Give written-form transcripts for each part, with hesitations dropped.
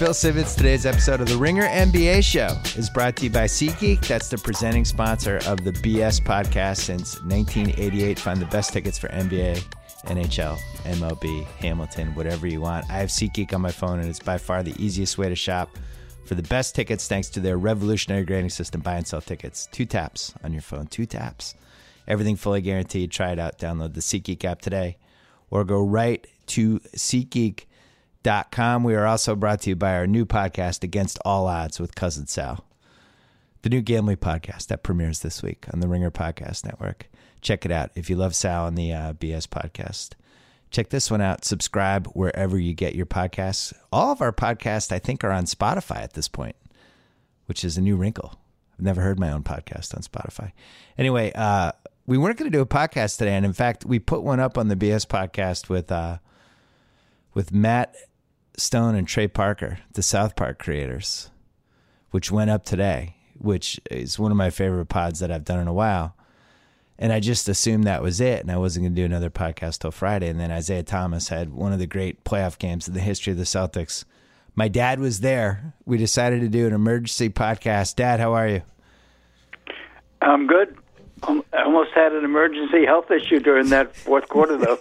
Bill Simmons. Today's episode of The Ringer NBA Show is brought to you by SeatGeek. That's the presenting sponsor of the BS podcast since 1988. Find the best tickets for NBA, NHL, MLB, Hamilton, whatever you want. I have SeatGeek on my phone, and it's by far the easiest way to shop for the best tickets thanks to their revolutionary grading system. Buy and sell tickets. 2 taps on your phone. 2 taps. Everything fully guaranteed. Try it out. Download the SeatGeek app today or go right to SeatGeek.com. We are also brought to you by our new podcast, Against All Odds with Cousin Sal, the new gambling podcast that premieres this week on the Ringer Podcast Network. Check it out. If you love Sal and the BS podcast, check this one out. Subscribe wherever you get your podcasts. All of our podcasts, I think, are on Spotify at this point, which is a new wrinkle. I've never heard my own podcast on Spotify. Anyway, we weren't going to do a podcast today, and in fact, we put one up on the BS podcast with Matt Stone and Trey Parker, the South Park creators, which went up today, which is one of my favorite pods that I've done in a while. And I just assumed that was it, and I wasn't going to do another podcast till Friday. And then Isaiah Thomas had one of the great playoff games in the history of the Celtics. My dad was there. We decided to do an emergency podcast. Dad, how are you? I'm good. I almost had an emergency health issue during that fourth quarter, though.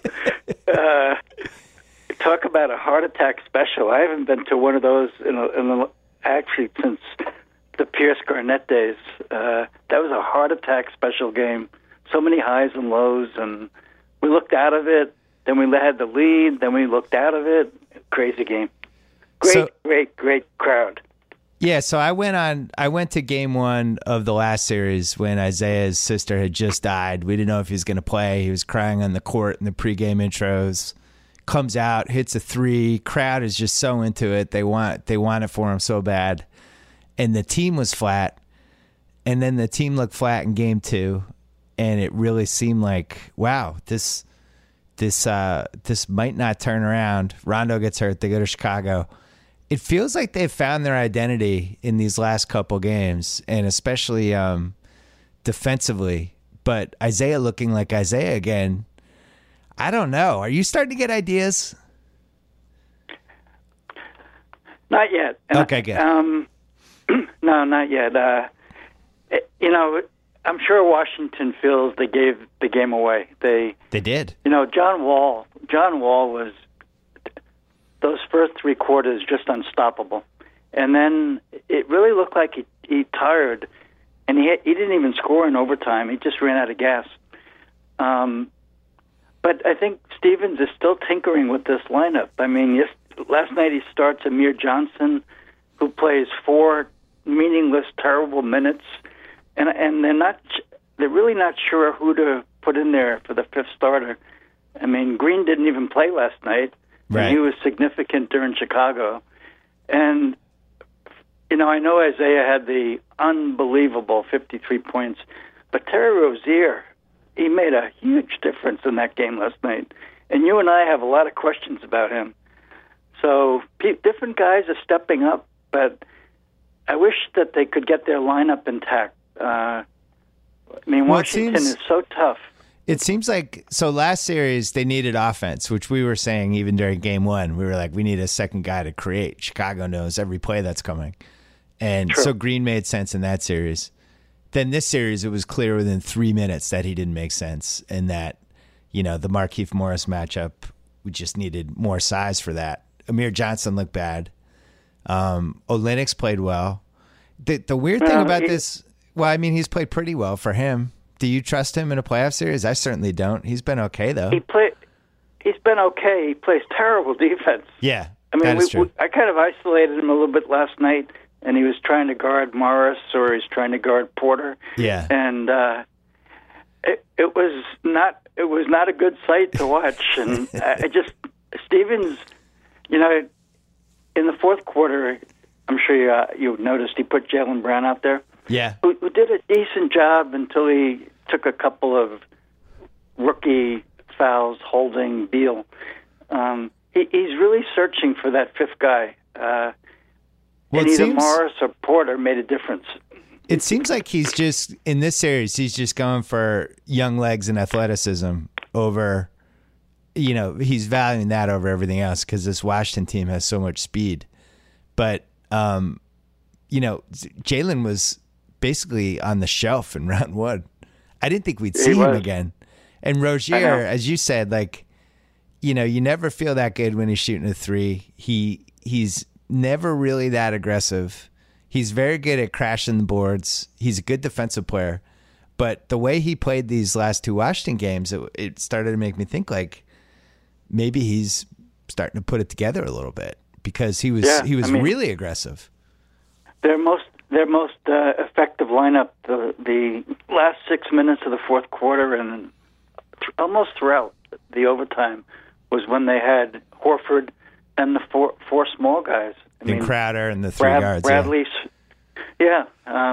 Talk about a heart attack special. I haven't been to one of those actually since the Pierce Garnett days. That was a heart attack special game. So many highs and lows, and we looked out of it. Then we had the lead. Then we looked out of it. Crazy game. Great crowd. Yeah, so I went to game one of the last series when Isaiah's sister had just died. We didn't know if he was going to play. He was crying on the court in the pregame intros. Comes out, hits a 3. Crowd is just so into it. They want it for him so bad. And the team was flat. And then the team looked flat in game 2. And it really seemed like, wow, this might not turn around. Rondo gets hurt. They go to Chicago. It feels like they've found their identity in these last couple games, and especially defensively. But Isaiah looking like Isaiah again, I don't know. Are you starting to get ideas? Not yet. Okay, good. No, not yet. I'm sure Washington feels they gave the game away. They did. John Wall was those first 3 quarters just unstoppable, and then it really looked like he tired, and he didn't even score in overtime. He just ran out of gas. But I think Stevens is still tinkering with this lineup. I mean, last night he starts Amir Johnson, who plays 4 meaningless, terrible minutes, and they're really not sure who to put in there for the 5th starter. I mean, Green didn't even play last night. Right. And he was significant during Chicago. And, I know Isaiah had the unbelievable 53 points, but Terry Rozier, he made a huge difference in that game last night. And you and I have a lot of questions about him. So different guys are stepping up, but I wish that they could get their lineup intact. Washington is so tough. It seems like, so last series they needed offense, which we were saying even during game 1. We were like, we need a second guy to create. Chicago knows every play that's coming. And True. So Green made sense in that series. Then this series, it was clear within 3 minutes that he didn't make sense, and that, the Markieff Morris matchup, we just needed more size for that. Amir Johnson looked bad. Olynyk played well. The weird thing about this, he's played pretty well for him. Do you trust him in a playoff series? I certainly don't. He's been okay, though. He's been okay. He plays terrible defense. Yeah, that is true. I kind of isolated him a little bit last night, and he was trying to guard Morris or he's trying to guard Porter. Yeah, and it was not a good sight to watch. And Stevens, in the fourth quarter, I'm sure you noticed he put Jaylen Brown out there. Yeah, who did a decent job until he took a couple of rookie fouls holding Beal. He's really searching for that 5th guy. And either Morris or Porter made a difference. It seems like he's just, in this series, he's just going for young legs and athleticism over, he's valuing that over everything else because this Washington team has so much speed. But, Jalen was basically on the shelf in round one. I didn't think we'd see him again. And Rozier, as you said, like, you never feel that good when he's shooting a three. He's never really that aggressive. He's very good at crashing the boards. He's a good defensive player. But the way he played these last two Washington games, it started to make me think like maybe he's starting to put it together a little bit because he was really aggressive. Their most effective lineup the last 6 minutes of the fourth quarter and almost throughout the overtime was when they had Horford and the four small guys. Crowder and the three guards. Bradley. Yeah.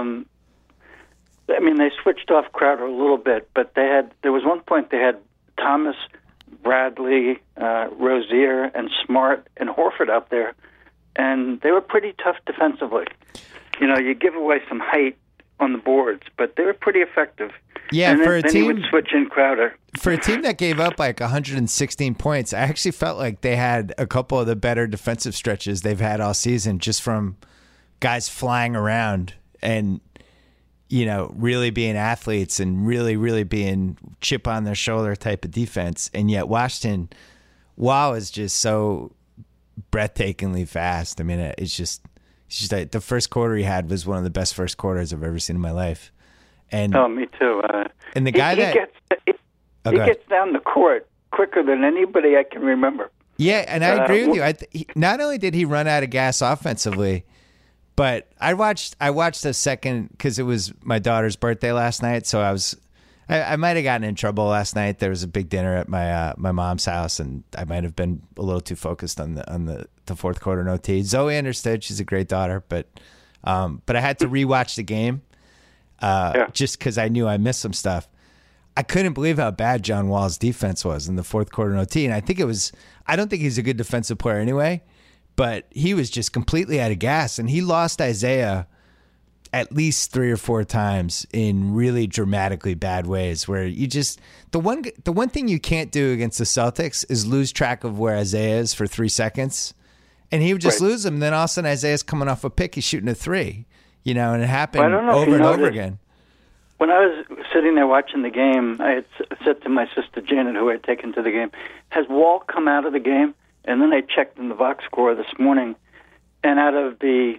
They switched off Crowder a little bit, but there was one point they had Thomas, Bradley, Rozier, and Smart and Horford out there, and they were pretty tough defensively. You give away some height on the boards, but they were pretty effective. Yeah, and for a then team, he would switch in Crowder. For a team that gave up like 116 points, I actually felt like they had a couple of the better defensive stretches they've had all season, just from guys flying around and really being athletes and really, really being chip on their shoulder type of defense. And yet Washington, wow, is just so breathtakingly fast. It's just like the first quarter he had was one of the best first quarters I've ever seen in my life. And me too. And the guy he gets down the court quicker than anybody I can remember. Yeah, and I agree with you. Not only did he run out of gas offensively, but I watched a second because it was my daughter's birthday last night. So I might have gotten in trouble last night. There was a big dinner at my mom's house, and I might have been a little too focused on the fourth quarter and OT. Zoe understood; she's a great daughter, but I had to rewatch the game just because I knew I missed some stuff. I couldn't believe how bad John Wall's defense was in the fourth quarter and OT, and I don't think he's a good defensive player anyway. But he was just completely out of gas, and he lost Isaiah at least 3 or 4 times in really dramatically bad ways. Where the one thing you can't do against the Celtics is lose track of where Isaiah is for 3 seconds, and he would just lose him. And then all of a sudden Isaiah's coming off a pick, he's shooting a three, and it happened over and over again. When I was sitting there watching the game, I had said to my sister Janet, who I had taken to the game, "Has Wall come out of the game?" And then I checked in the box score this morning, and out of the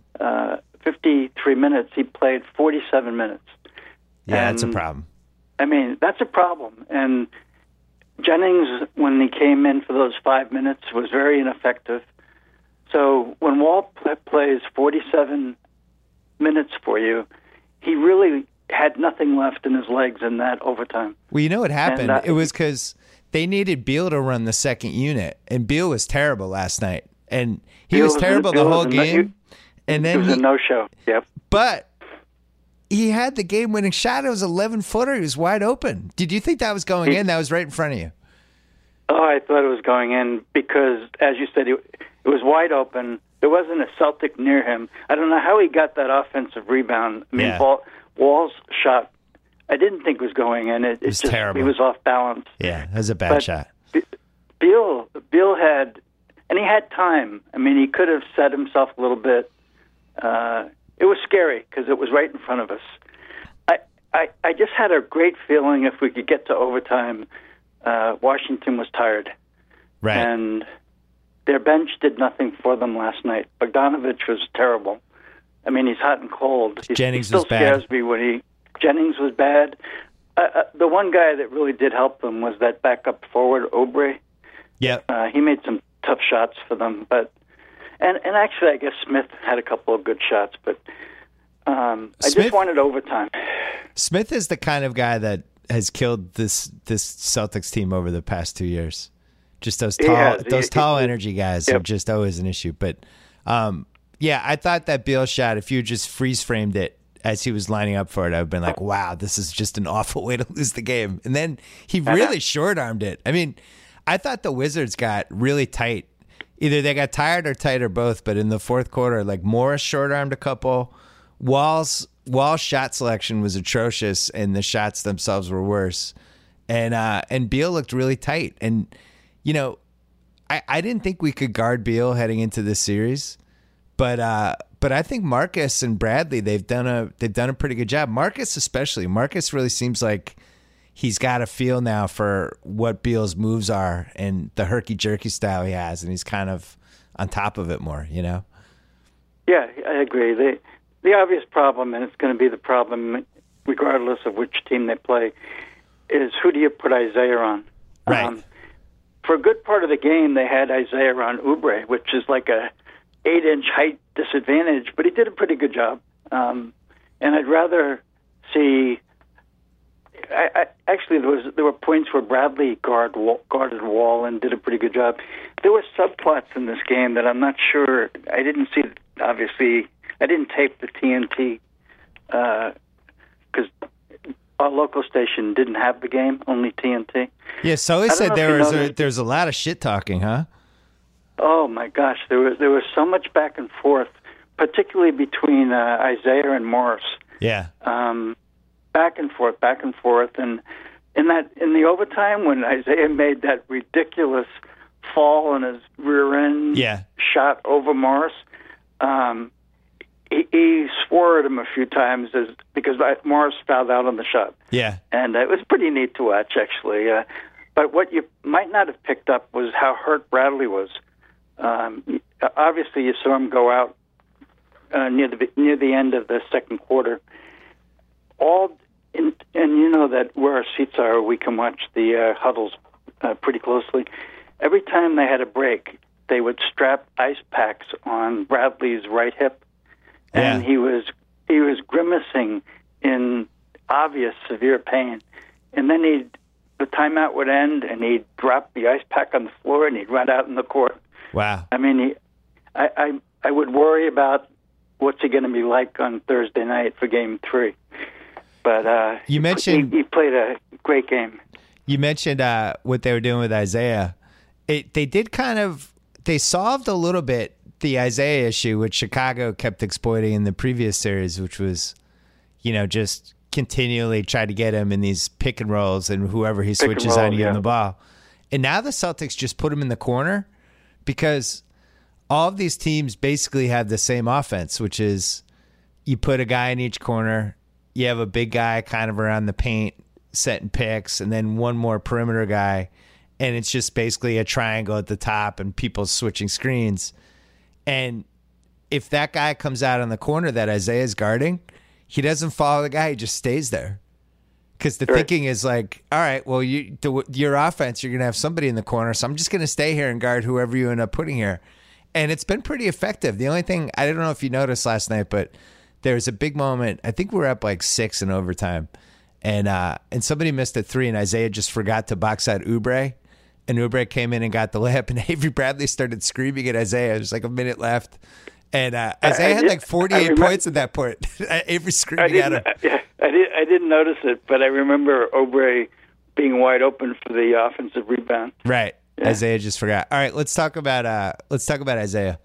53 minutes, he played 47 minutes. Yeah, that's a problem. That's a problem. And Jennings, when he came in for those 5 minutes, was very ineffective. So when Wall plays 47 minutes for you, he really had nothing left in his legs in that overtime. Well, you know what happened? It was because they needed Beal to run the second unit, and Beal was terrible last night, and he was terrible the whole game. And then it was a no-show. Yep. But he had the game-winning shot. It was 11-footer. He was wide open. Did you think that was going in? That was right in front of you. Oh, I thought it was going in because, as you said, it was wide open. There wasn't a Celtic near him. I don't know how he got that offensive rebound. Wall's shot, I didn't think was going in. It was just terrible. He was off balance. Yeah, that was a bad shot. Beal had, and he had time. He could have set himself a little bit. It was scary because it was right in front of us. I just had a great feeling if we could get to overtime, Washington was tired. Right. And their bench did nothing for them last night. Bogdanovich was terrible. He's hot and cold. Jennings still was bad. Scares me Jennings was bad. The one guy that really did help them was that backup forward, Oubre. Yeah. He made some tough shots for them, but and actually, I guess Smith had a couple of good shots, but I just wanted overtime. Smith is the kind of guy that has killed this Celtics team over the past 2 years. Just those tall energy guys are just always an issue. But I thought that Beal shot, if you just freeze framed it as he was lining up for it, I would have been like, wow, this is just an awful way to lose the game. And then he really short-armed it. I thought the Wizards got really tight. Either they got tired or tight or both, but in the fourth quarter, like Morris short-armed a couple. Wall's shot selection was atrocious, and the shots themselves were worse. And Beal looked really tight. And, I didn't think we could guard Beal heading into this series, But I think Marcus and Bradley, they've done a pretty good job. Marcus especially. Marcus really seems like he's got a feel now for what Beal's moves are and the herky-jerky style he has, and he's kind of on top of it more, you know? Yeah, I agree. The obvious problem, and it's going to be the problem regardless of which team they play, is who do you put Isaiah on? Right. For a good part of the game, they had Isaiah on Oubre, which is like a 8-inch height disadvantage, but he did a pretty good job. And I'd rather see. Actually, there were points where Bradley guarded Wall and did a pretty good job. There were subplots in this game that I'm not sure. I didn't see. Obviously, I didn't tape the TNT because our local station didn't have the game, only TNT. Yeah, Sully said there's a lot of shit talking, huh? Oh my gosh, there was so much back and forth, particularly between Isaiah and Morris. Yeah. Back and forth, and in the overtime when Isaiah made that ridiculous fall on his rear end shot over Morris, he swore at him a few times because Morris fouled out on the shot. Yeah, and it was pretty neat to watch actually. But what you might not have picked up was how hurt Bradley was. Obviously, you saw him go out near the end of the second quarter. And you know that where our seats are, we can watch the huddles pretty closely. Every time they had a break, they would strap ice packs on Bradley's right hip, and he was grimacing in obvious severe pain. And then the timeout would end, and he'd drop the ice pack on the floor, and he'd run out in the court. Wow! I mean, I would worry about what's he going to be like on Thursday night for Game 3. But you mentioned he played a great game. You mentioned what they were doing with Isaiah. They solved a little bit the Isaiah issue, which Chicago kept exploiting in the previous series, which was, just continually try to get him in these pick and rolls and whoever he switches on you on the ball. And now the Celtics just put him in the corner because all of these teams basically have the same offense, which is you put a guy in each corner. You have a big guy kind of around the paint setting picks, and then one more perimeter guy, and it's just basically a triangle at the top and people switching screens. And if that guy comes out on the corner that Isaiah's guarding, he doesn't follow the guy, he just stays there. Because the thinking is like, all right, well, your offense, you're going to have somebody in the corner, so I'm just going to stay here and guard whoever you end up putting here. And it's been pretty effective. The only thing, I don't know if you noticed last night, but there was a big moment. I think we were up like 6 in overtime, and somebody missed a 3, and Isaiah just forgot to box out Oubre, and Oubre came in and got the layup, and Avery Bradley started screaming at Isaiah. There's like a minute left, and Isaiah had like 48 points at that point. Avery screaming at him. I didn't notice it, but I remember Oubre being wide open for the offensive rebound. Right. Yeah. Isaiah just forgot. All right, let's talk about Isaiah.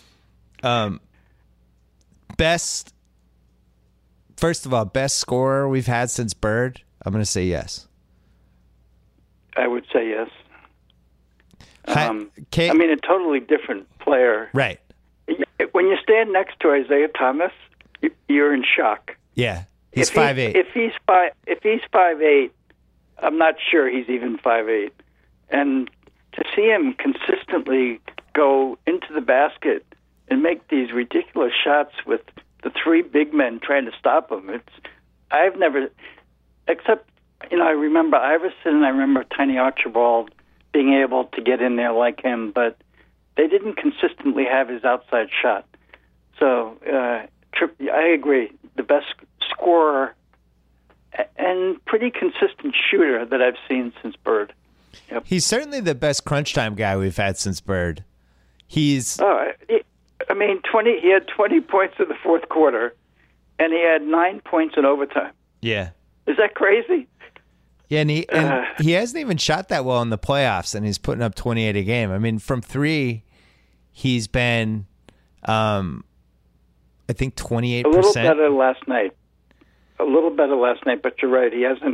First of all, best scorer we've had since Bird? I'm going to say yes. I would say yes. I mean, a totally different player. Right. When you stand next to Isaiah Thomas, you're in shock. Yeah, he's 5'8". If he's 5'8", I'm not sure he's even 5'8". And to see him consistently go into the basket and make these ridiculous shots with the 3 big men trying to stop him. I've never, except, I remember Iverson and I remember Tiny Archibald being able to get in there like him, but they didn't consistently have his outside shot. So I agree. The best scorer and pretty consistent shooter that I've seen since Bird. Yep. He's certainly the best crunch time guy we've had since Bird. He had 20 points in the fourth quarter, and he had 9 points in overtime. Yeah. Is that crazy? Yeah, and he hasn't even shot that well in the playoffs, and he's putting up 28 a game. I mean, from 3, he's been, I think 28%. A little better last night, but you're right. He hasn't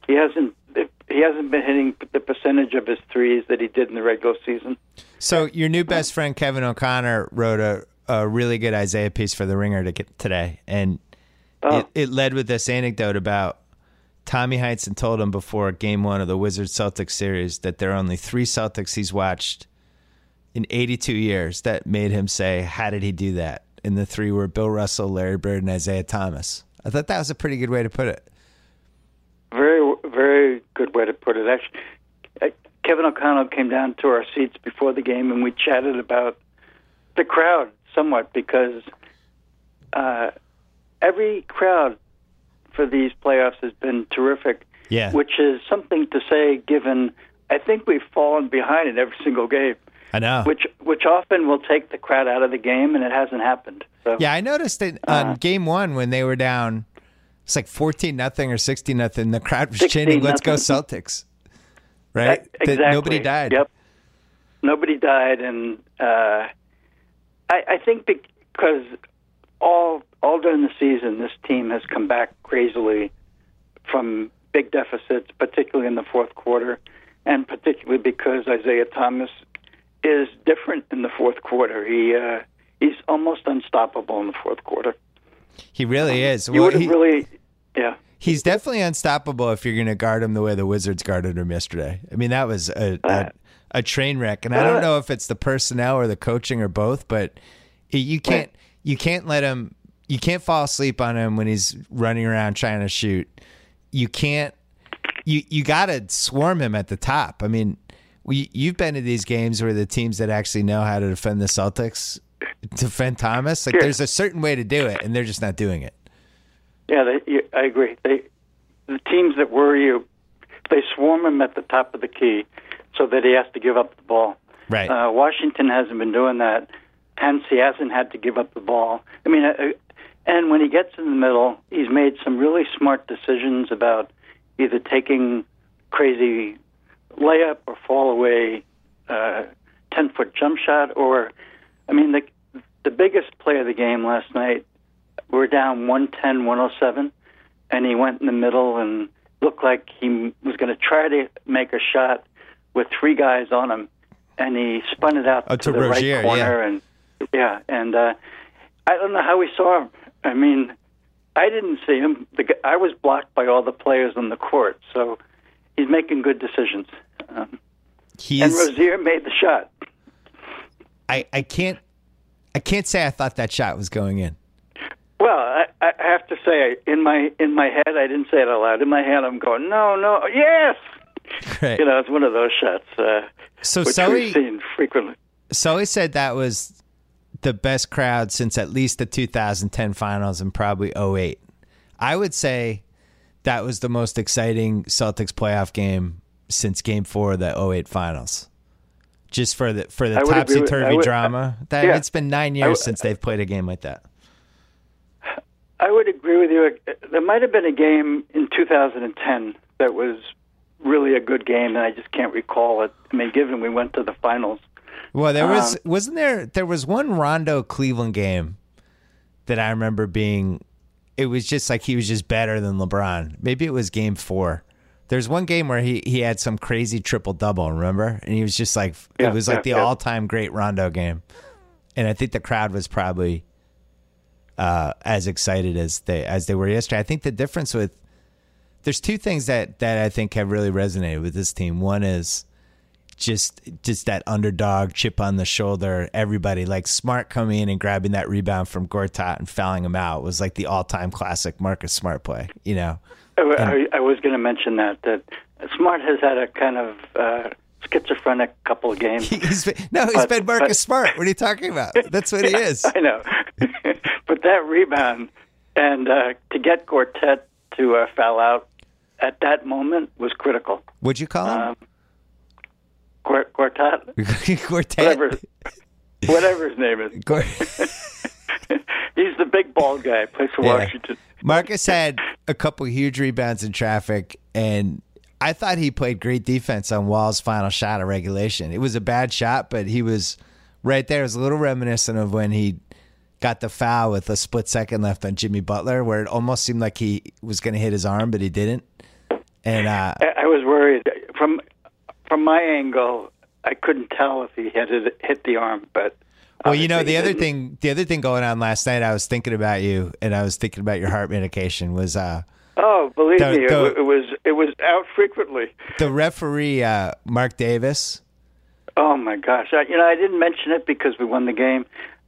been hitting the percentage of his threes that he did in the regular season. So your new best friend Kevin O'Connor wrote a really good Isaiah piece for the Ringer to get today, and it led with this anecdote about Tommy Heinsohn told him before Game 1 of the Wizards-Celtics series that there are only 3 Celtics he's watched in 82 years that made him say, how did he do that? And the 3 were Bill Russell, Larry Bird, and Isaiah Thomas. I thought that was a pretty good way to put it. Very, very good way to put it. Actually, Kevin O'Connell came down to our seats before the game, and we chatted about the crowd somewhat, because every crowd for these playoffs has been terrific, which is something to say given I think we've fallen behind in every single game. I know. Which often will take the crowd out of the game, and it hasn't happened. So, yeah, I noticed that on Game 1 when they were down, it's like 14-0 or 16-0, the crowd was chanting, let's go Celtics. Right? Exactly. Nobody died. Yep. Nobody died, and I think because all during the season, this team has come back crazily from big deficits, particularly in the fourth quarter, and particularly because Isaiah Thomas is different in the fourth quarter. He's almost unstoppable in the fourth quarter. He really is. You would have really, yeah. He's definitely unstoppable if you're going to guard him the way the Wizards guarded him yesterday. I mean, that was a train wreck, and I don't know if it's the personnel or the coaching or both, but you can't let him. You can't fall asleep on him when he's running around trying to shoot. You can't. You got to swarm him at the top. I mean, you've been to these games where the teams that actually know how to defend the Celtics defend Thomas. Like, there's a certain way to do it, and they're just not doing it. Yeah, I agree. The teams that worry you, they swarm him at the top of the key so that he has to give up the ball. Right. Washington hasn't been doing that. Hence, he hasn't had to give up the ball. I mean, and when he gets in the middle, he's made some really smart decisions about either taking crazy layup or fall away 10-foot jump shot, or, I mean, the biggest play of the game last night, we're down 110-107, and he went in the middle and looked like he was going to try to make a shot with 3 guys on him, and he spun it out to the Rozier, right corner, and I don't know how we saw him. I mean, I didn't see him. I was blocked by all the players on the court, so he's making good decisions. And Rozier made the shot. I can't say I thought that shot was going in. Well, I have to say, in my head, I didn't say it out loud. In my head, I'm going, no, yes. Right. You know, it's one of those shots which we've seen frequently. Sully said that was the best crowd since at least the 2010 finals and probably 2008. I would say that was the most exciting Celtics playoff game since Game 4 of the 2008 finals. Just for the topsy-turvy drama. It's been 9 years since they've played a game like that. I would agree with you. There might have been a game in 2010 that was really a good game, and I just can't recall it. I mean, given we went to the finals. Well, there was one Rondo Cleveland game that I remember being, it was just like he was just better than LeBron. Maybe it was Game 4. There's one game where he had some crazy triple-double, remember? And he was just like, it was like the all-time great Rondo game. And I think the crowd was probably as excited as they were yesterday. I think the difference there's 2 things that I think have really resonated with this team. One is just that underdog chip on the shoulder. Everybody, like Smart coming in and grabbing that rebound from Gortat and fouling him out was like the all-time classic Marcus Smart play, you know? I was going to mention that Smart has had a kind of schizophrenic couple of games. He's been Marcus Smart. What are you talking about? That's what he is. I know. But that rebound and to get Gortat to foul out at that moment was critical. What'd you call him? Gortat? Gortat? Whatever his name is. He's the big bald guy, plays for Washington. Marcus had a couple huge rebounds in traffic, and I thought he played great defense on Wall's final shot of regulation. It was a bad shot, but he was right there. It was a little reminiscent of when he got the foul with a split second left on Jimmy Butler, where it almost seemed like he was going to hit his arm, but he didn't. And I was worried. From my angle, I couldn't tell if he had hit the arm, but Well, the other thing going on last night, I was thinking about you, and I was thinking about your heart medication. Was believe me, it was out frequently. The referee, Mark Davis. Oh my gosh! I didn't mention it because we won the game.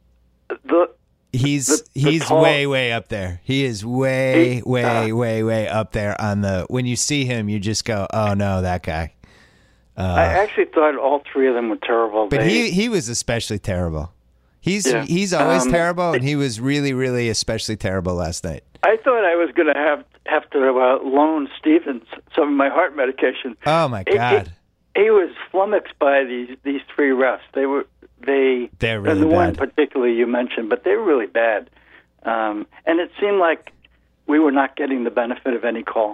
He's way up there. He is way up there on the. When you see him, you just go, "Oh no, that guy." I actually thought all three of them were terrible. But he was especially terrible. He's always terrible, and he was really, really especially terrible last night. I thought I was going to have to loan Stevens some of my heart medication. Oh my God! He was flummoxed by these three refs. They're really bad. And the one particularly you mentioned, but they were really bad. And it seemed like we were not getting the benefit of any call.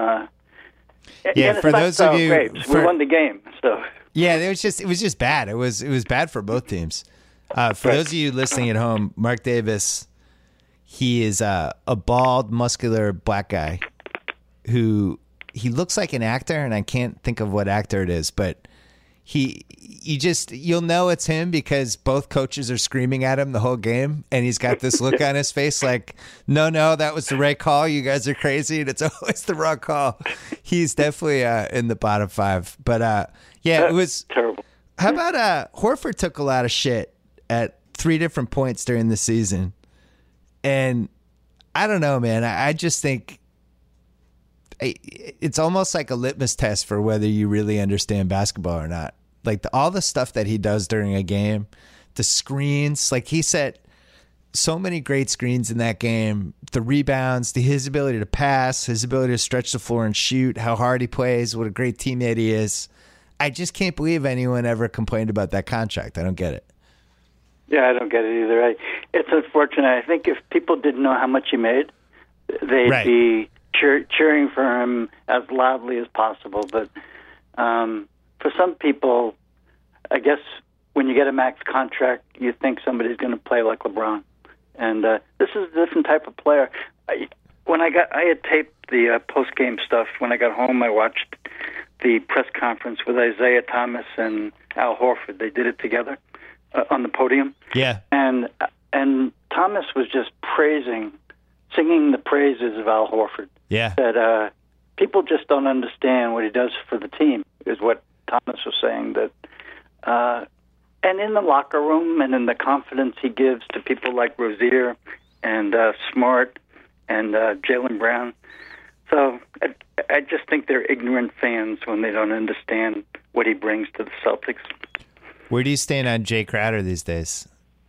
For those of you, we won the game. So yeah, it was just bad. It was bad for both teams. For those of you listening at home, Mark Davis, he is a bald, muscular black guy who he looks like an actor, and I can't think of what actor it is, but you'll know it's him because both coaches are screaming at him the whole game, and he's got this look on his face like, no, that was the right call. You guys are crazy, and it's always the wrong call. He's definitely in the bottom five. But it was terrible. How about Horford took a lot of shit at 3 different points during the season, and I don't know, man. I just think it's almost like a litmus test for whether you really understand basketball or not. Like all the stuff that he does during a game, the screens, like he set so many great screens in that game, the rebounds, his ability to pass, his ability to stretch the floor and shoot, how hard he plays, what a great teammate he is. I just can't believe anyone ever complained about that contract. I don't get it. Yeah, I don't get it either. It's unfortunate. I think if people didn't know how much he made, they'd be cheering for him as loudly as possible. But for some people, I guess when you get a max contract, you think somebody's going to play like LeBron. And this is a different type of player. I had taped the post-game stuff. When I got home, I watched the press conference with Isaiah Thomas and Al Horford. They did it together on the podium. Yeah. And Thomas was just singing the praises of Al Horford. Yeah. That people just don't understand what he does for the team, is what Thomas was saying. That and in the locker room and in the confidence he gives to people like Rozier and Smart and Jaylen Brown. So I just think they're ignorant fans when they don't understand what he brings to the Celtics. Where do you stand on Jay Crowder these days?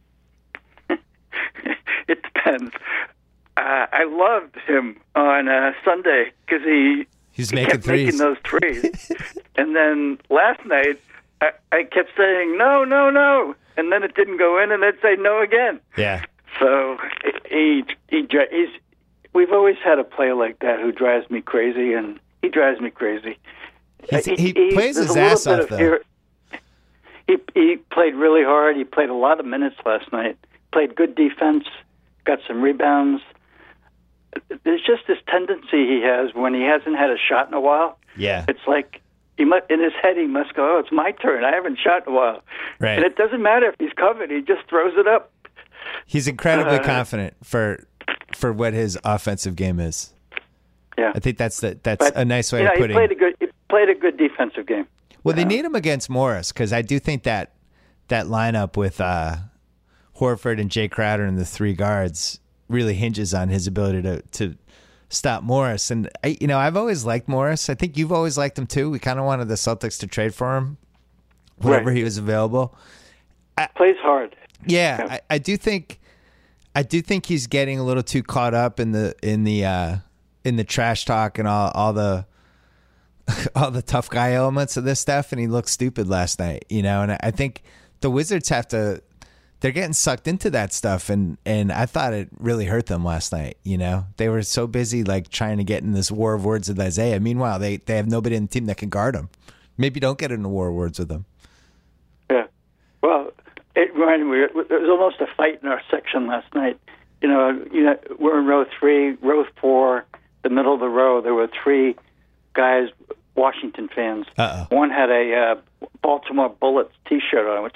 It depends. I loved him on Sunday because he kept making those threes. And then last night, I kept saying, no, and then it didn't go in, and I'd say no again. Yeah. So we've always had a player like that who drives me crazy, and he drives me crazy. He plays his ass off, though. He played really hard. He played a lot of minutes last night. Played good defense, got some rebounds. There's just this tendency he has when he hasn't had a shot in a while. Yeah. It's like in his head he must go, oh, it's my turn. I haven't shot in a while. Right. And it doesn't matter if he's covered. He just throws it up. He's incredibly confident for what his offensive game is. Yeah. I think that's a nice way of putting it. He played a good defensive game. Well, they need him against Morris because I do think that lineup with Horford and Jay Crowder and the three guards really hinges on his ability to stop Morris. And I've always liked Morris. I think you've always liked him too. We kind of wanted the Celtics to trade for him whenever he was available. Plays hard. Yeah, I do think he's getting a little too caught up in the trash talk and all the tough guy elements of this stuff, and he looked stupid last night, and I think the Wizards they're getting sucked into that stuff, and I thought it really hurt them last night. They were so busy like trying to get in this war of words with Isaiah. Meanwhile, they have nobody in the team that can guard him. Maybe don't get in a war of words with them. Yeah, well, it reminded me. There was almost a fight in our section last night. We're in row 3, row 4, the middle of the row. There were 3 guys, Washington fans. Uh-oh. One had a Baltimore Bullets T-shirt on, which is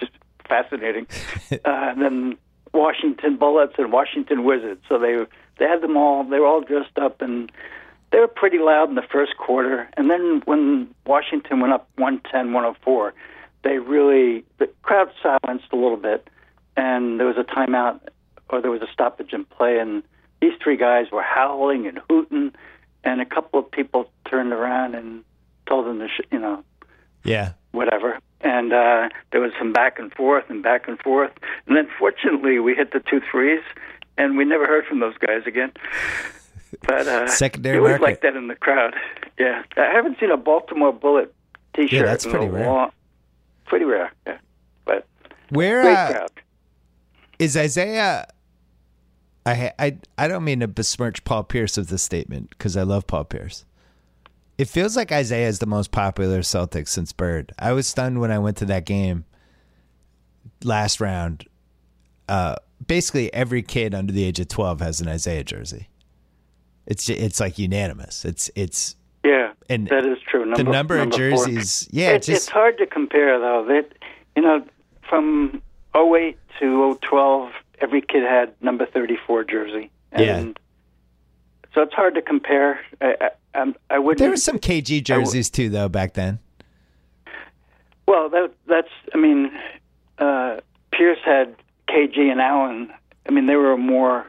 fascinating. And then Washington Bullets and Washington Wizards. So they had them all. They were all dressed up, and they were pretty loud in the first quarter. And then when Washington went up 110-104, the crowd silenced a little bit, and there was a timeout, or there was a stoppage in play, and these three guys were howling and hooting, and a couple of people turned around and told them to, yeah, whatever. And there was some back and forth. And then fortunately we hit the 2 threes, and we never heard from those guys again. But secondary it was market. like that in the crowd. Yeah. I haven't seen a Baltimore Bullet T-shirt. Yeah, that's pretty rare. Pretty rare, yeah. But where great crowd. Is Isaiah... I don't mean to besmirch Paul Pierce with this statement, because I love Paul Pierce. It feels like Isaiah is the most popular Celtic since Bird. I was stunned when I went to that game last round. Basically, every kid under the age of 12 has an Isaiah jersey. It's like unanimous. It's yeah, and that is true. The number of jerseys, 4. yeah, it's hard to compare though. From 08 to 012, every kid had number 34 jersey. And so it's hard to compare. I wouldn't. There were some KG jerseys too, though, back then. Well, that's. I mean, Pierce had KG and Allen. I mean, they were more.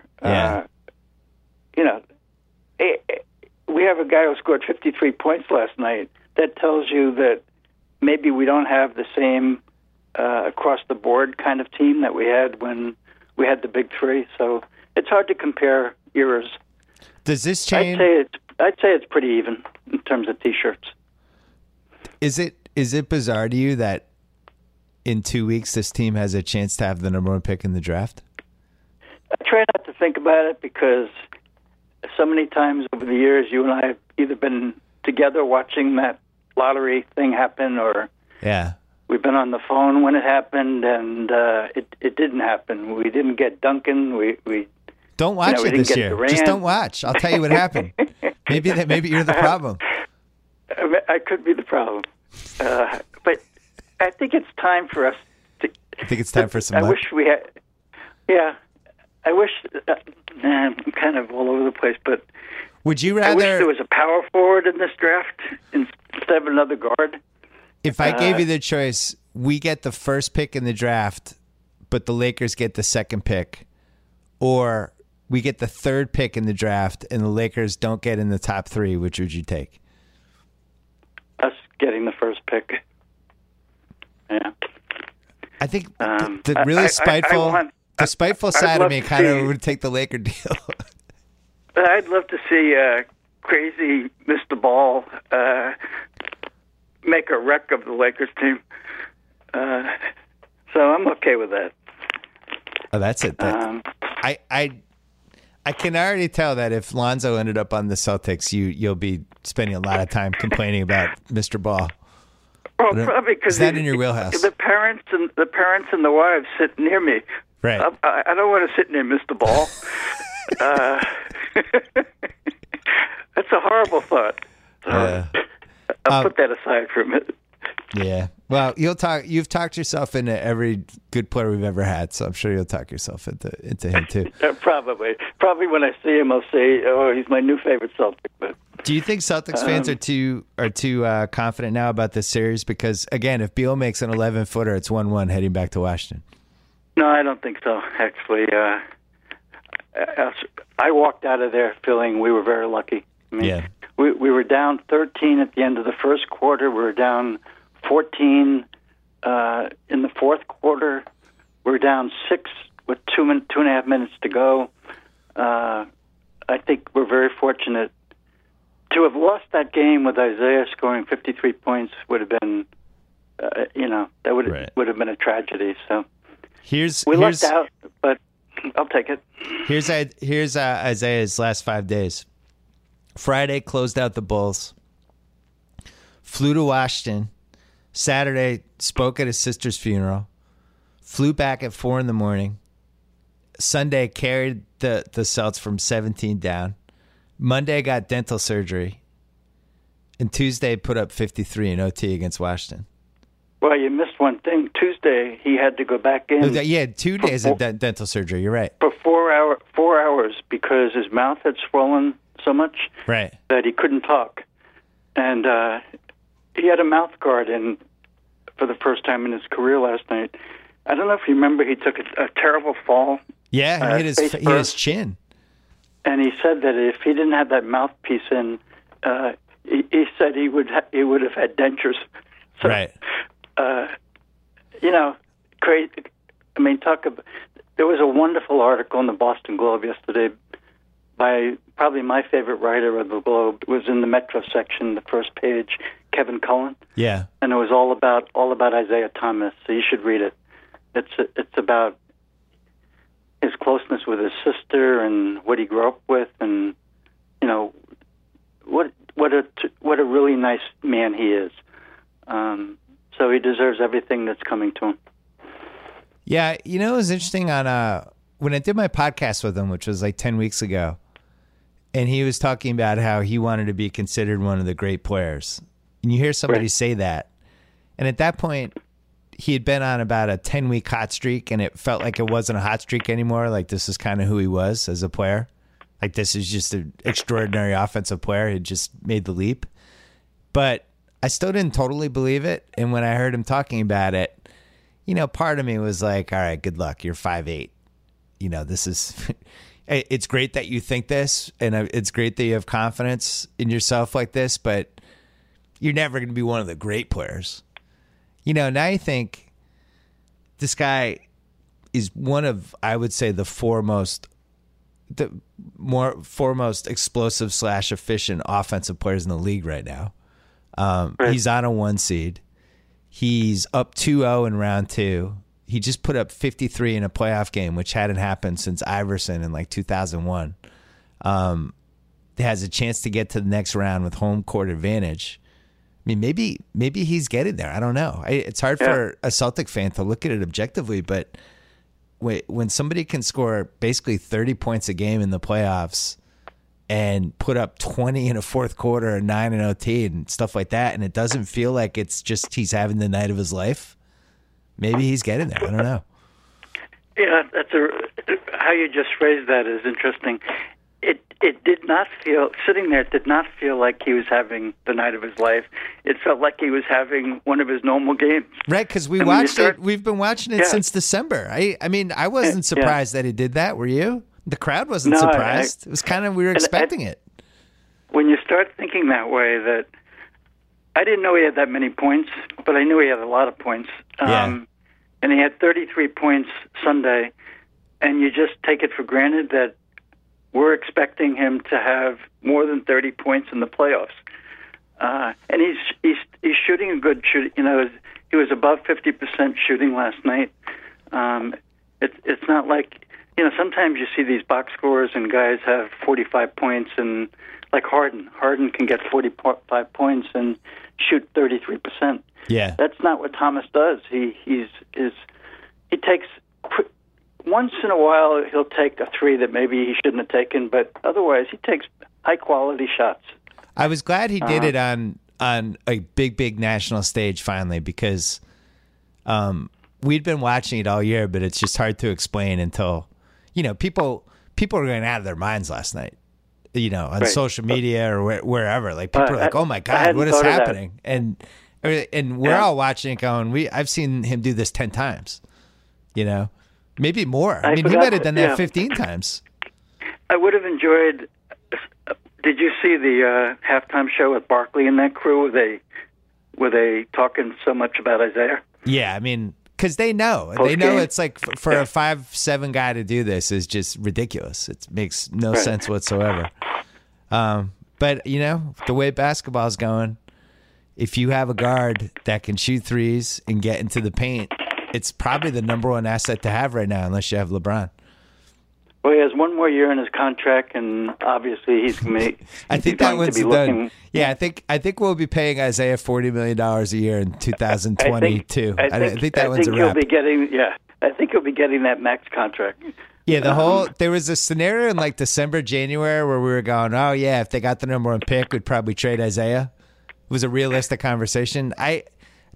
We have a guy who scored 53 points last night. That tells you that maybe we don't have the same across the board kind of team that we had when we had the big three. So it's hard to compare eras. Does this change? I'd say it's pretty even in terms of T-shirts. Is it bizarre to you that in 2 weeks this team has a chance to have the number 1 pick in the draft? I try not to think about it because so many times over the years you and I have either been together watching that lottery thing happen, or we've been on the phone when it happened, and it didn't happen. We didn't get Duncan. We don't watch it this year. Just don't watch. I'll tell you what happened. Maybe you're the problem. I could be the problem. But I think it's time for us to... I think it's time for some luck. I wish we had... Yeah. I wish... I'm kind of all over the place, but... Would you rather... I wish there was a power forward in this draft instead of another guard. If I gave you the choice, we get the first pick in the draft, but the Lakers get the second pick, or we get the third pick in the draft and the Lakers don't get in the top 3, which would you take? Us getting the first pick. Yeah. I think the really spiteful side of me kind of would take the Laker deal. I'd love to see crazy Mr. Ball make a wreck of the Lakers team. So I'm okay with that. Oh, that's it. I can already tell that if Lonzo ended up on the Celtics, you'll be spending a lot of time complaining about Mr. Ball. Well, probably because is that in your wheelhouse? The parents and the wives sit near me. Right. I don't want to sit near Mr. Ball. That's a horrible thought. I'll put that aside for a minute. Yeah. Well, you've talked yourself into every good player we've ever had, so I'm sure you'll talk yourself into him too. Probably when I see him, I'll say, "Oh, he's my new favorite Celtic." But do you think Celtics fans are too confident now about this series? Because again, if Beal makes an 11-footer, it's 1-1 heading back to Washington. No, I don't think so. Actually, I walked out of there feeling we were very lucky. I mean, we were down 13 at the end of the first quarter. We were down 14 in the fourth quarter. We were down 6 with 2.5 minutes to go. I think we're very fortunate to have lost that game with Isaiah scoring 53 points. Would have been, that would have been a tragedy. So we lucked out, but I'll take it. Here's Isaiah's last 5 days. Friday closed out the Bulls. Flew to Washington. Saturday spoke at his sister's funeral. Flew back at 4 a.m. Sunday carried the Celts from 17 down. Monday got dental surgery. And Tuesday put up 53 in OT against Washington. Well, you missed one thing. Tuesday, he had to go back in. Yeah, 2 days of dental surgery. You're right. For 4 hours because his mouth had swollen so much that he couldn't talk. And he had a mouth guard in for the first time in his career last night. I don't know if you remember, he took a terrible fall. Yeah, he hit his chin. And he said that if he didn't have that mouthpiece in, he said he would have had dentures. So, right. Crazy. I mean, there was a wonderful article in the Boston Globe yesterday by probably my favorite writer of the Globe. It was in the Metro section, the first page, Kevin Cullen. Yeah. And it was all about Isaiah Thomas. So you should read it. It's about his closeness with his sister and what he grew up with, and what a really nice man he is. So he deserves everything that's coming to him. Yeah, it was interesting on when I did my podcast with him, which was like 10 weeks ago, and he was talking about how he wanted to be considered one of the great players. And you hear somebody say that, and at that point, he had been on about a 10-week hot streak, and it felt like it wasn't a hot streak anymore. Like, this is kind of who he was as a player. Like, this is just an extraordinary offensive player. He just made the leap. But I still didn't totally believe it. And when I heard him talking about it, part of me was like, all right, good luck. You're 5'8". This is it's great that you think this, and it's great that you have confidence in yourself like this, but you're never going to be one of the great players. Now you think this guy is one of, I would say, the foremost explosive / efficient offensive players in the league right now. He's on a 1 seed. He's up 2-0 in round 2. He just put up 53 in a playoff game, which hadn't happened since Iverson in like 2001. Has a chance to get to the next round with home court advantage. I mean, maybe he's getting there. I don't know. It's hard for a Celtic fan to look at it objectively, but when somebody can score basically 30 points a game in the playoffs and put up 20 in a fourth quarter and 9 in OT and stuff like that, and it doesn't feel like it's just he's having the night of his life, maybe he's getting there. I don't know. Yeah, how you just phrased that is interesting. It did not feel, sitting there, it did not feel like he was having the night of his life. It felt like he was having one of his normal games. Right, because we've been watching it since December. I mean, I wasn't surprised that he did that, were you? The crowd wasn't surprised. It was kind of, we were expecting it. When you start thinking that way, that I didn't know he had that many points, but I knew he had a lot of points. And he had 33 points Sunday, and you just take it for granted that we're expecting him to have more than 30 points in the playoffs. And he's shooting a good shoot. He was above 50% shooting last night. It's not like, sometimes you see these box scores and guys have 45 points, and like Harden can get 45 points and shoot 33%. Yeah. That's not what Thomas does. He takes, once in a while he'll take a 3 that maybe he shouldn't have taken, but otherwise he takes high quality shots. I was glad he did it on a big national stage finally, because we'd been watching it all year, but it's just hard to explain until, people are going out of their minds last night, on social media or wherever. Like, people are like, oh my God, what is happening? And we're all watching it going, I've seen him do this 10 times, maybe more. I mean, he might have done that 15 times. I would have enjoyed. Did you see the halftime show with Barkley and that crew? Were they talking so much about Isaiah? Yeah, I mean, because they know. They know it's like for a 5'7" guy to do this is just ridiculous. It makes no sense whatsoever. But, the way basketball's going, if you have a guard that can shoot threes and get into the paint, it's probably the number one asset to have right now, unless you have LeBron. Well, he has one more year in his contract, and obviously he's going to be. I think that one's done. Yeah, I think we'll be paying Isaiah $40 million a year in 2022. I think that one's a wrap. I think he'll be getting that max contract. Yeah, there was a scenario in like December, January where we were going, oh yeah, if they got the number one pick, we'd probably trade Isaiah. It was a realistic conversation.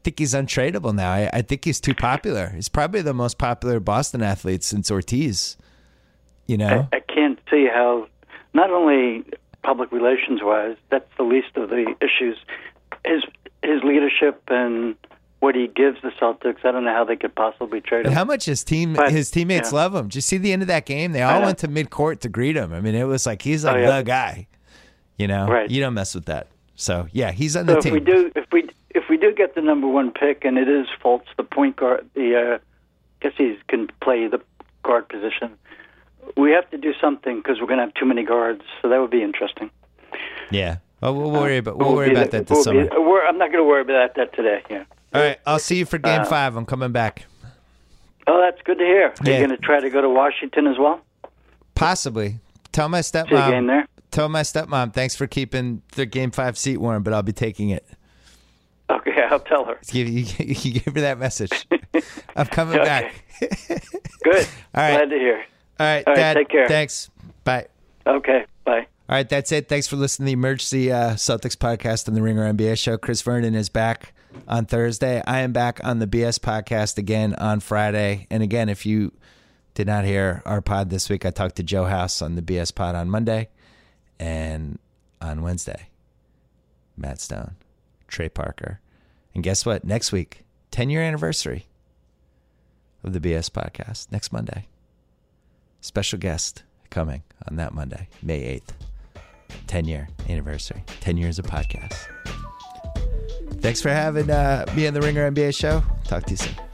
think he's untradeable now. I think he's too popular. He's probably the most popular Boston athlete since Ortiz. You know, I can't see how, not only public relations-wise, that's the least of the issues. His leadership and what he gives the Celtics, I don't know how they could possibly trade him. And how much his teammates love him. Did you see the end of that game? They all went to midcourt to greet him. I mean, it was like he's like the guy. You know, right. You don't mess with that. So yeah, he's on the team. If we do get the number one pick, and it is Fultz, the point guard, I guess he can play the guard position. We have to do something because we're going to have too many guards. So that would be interesting. Yeah. Well, we'll worry about that this summer. I'm not going to worry about that today. Yeah. All right. I'll see you for Game 5. I'm coming back. Oh, that's good to hear. Are you going to try to go to Washington as well? Possibly. Tell my stepmom. See you again there. Tell my stepmom, thanks for keeping the Game 5 seat warm, but I'll be taking it. Okay, I'll tell her. You gave her that message. I'm coming back. Good. All right. Glad to hear. All right, Dad. Take care. Thanks. Bye. Okay, bye. All right, that's it. Thanks for listening to the Emergency Celtics podcast on the Ringer NBA show. Chris Vernon is back on Thursday. I am back on the BS podcast again on Friday. And again, if you did not hear our pod this week, I talked to Joe House on the BS pod on Monday. And on Wednesday, Matt Stone, Trey Parker. And guess what? Next week, 10-year anniversary of the BS podcast. Next Monday. Special guest coming on that Monday, May 8th. 10-year anniversary. 10 years of podcast. Thanks for having me on the Ringer NBA show. Talk to you soon.